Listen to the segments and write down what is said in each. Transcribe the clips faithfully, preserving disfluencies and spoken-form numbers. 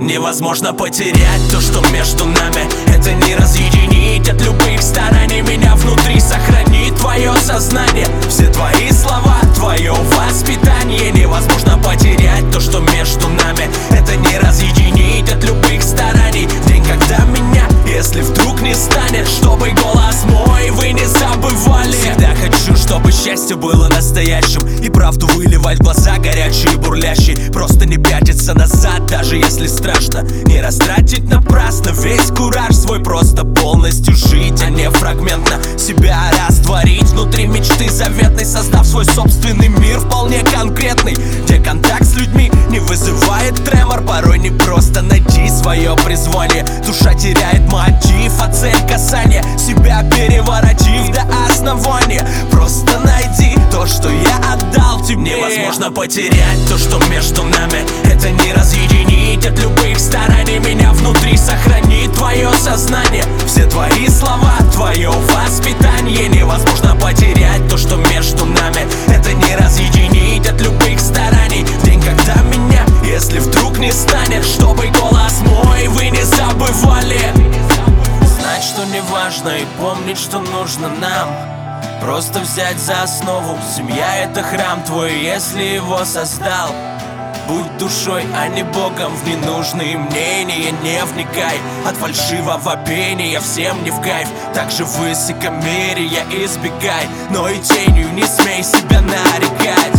Невозможно потерять то, что между нами. Это не разъединить от любых стараний. Меня внутри сохранит твое сознание. Все твои слова, твое воспитание. Невозможно потерять то, что между нами. Это не разъединить от любых стараний. В день, когда меня, если вдруг не станет, чтобы голос мой вы не забывали. Всегда хочу, чтобы счастье было настоящим, и правду выливать в глаза горячие и бурлящие. Просто не пятиться назад, даже если страшно. Не растратить напрасно весь кураж свой. Просто полностью жить, а не фрагментно себя растворить внутри мечты заветной, создав свой собственный мир вполне конкретный, где контакт с людьми не вызывает тремор. Порой не просто найти свое призвание. Душа теряет мотив, а цель касания себя переворотив до основания. Просто найди то, что я отдал тебе. Невозможно потерять то, что между нами. Это не разъединить от любых стараний. Меня внутри сохранит твое сознание. Все твои слова, твое воспитание. Невозможно потерять то, что между нами. Это не разъединить от любых стараний. В день, когда меня, если вдруг не станет, чтобы голос мой вы не забывали. Знать, что не важно, и помнить, что нужно нам. Просто взять за основу: семья — это храм твой, если его создал. Будь душой, а не богом, в ненужные мнения не вникай. От фальшивого пения всем не в кайф. Также высокомерия избегай, но и тенью не смей себя нарекать.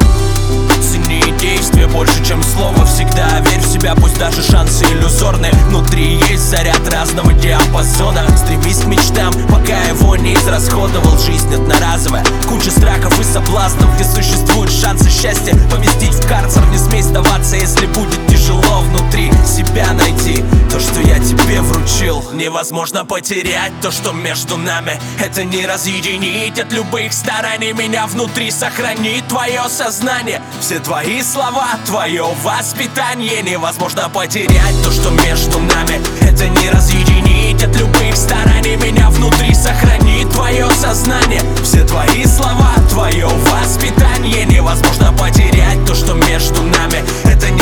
Цени действия больше, чем слово. Всегда верь в себя, пусть даже шансы иллюзорные. Внутри есть заряд разного диапазона. Стремись к мечтам, пока его не израсходовал. Жизнь одноразовая, куча страхов и соблазнов, где существуют шансы счастья поместить в карцер. Не смей сдаваться, если будет тяжело внутри себя найти то, что я тебе вручил. Невозможно потерять то, что между нами. Это не разъединить от любых стараний. Меня внутри сохранит твое сознание. Все твои слова, твое воспитание. Невозможно потерять то, что между нами. Это не разъединить от любых стараний. Меня внутри сохранит твое сознание. Все твои слова, твое воспитание. Невозможно потерять то, что между нами. Это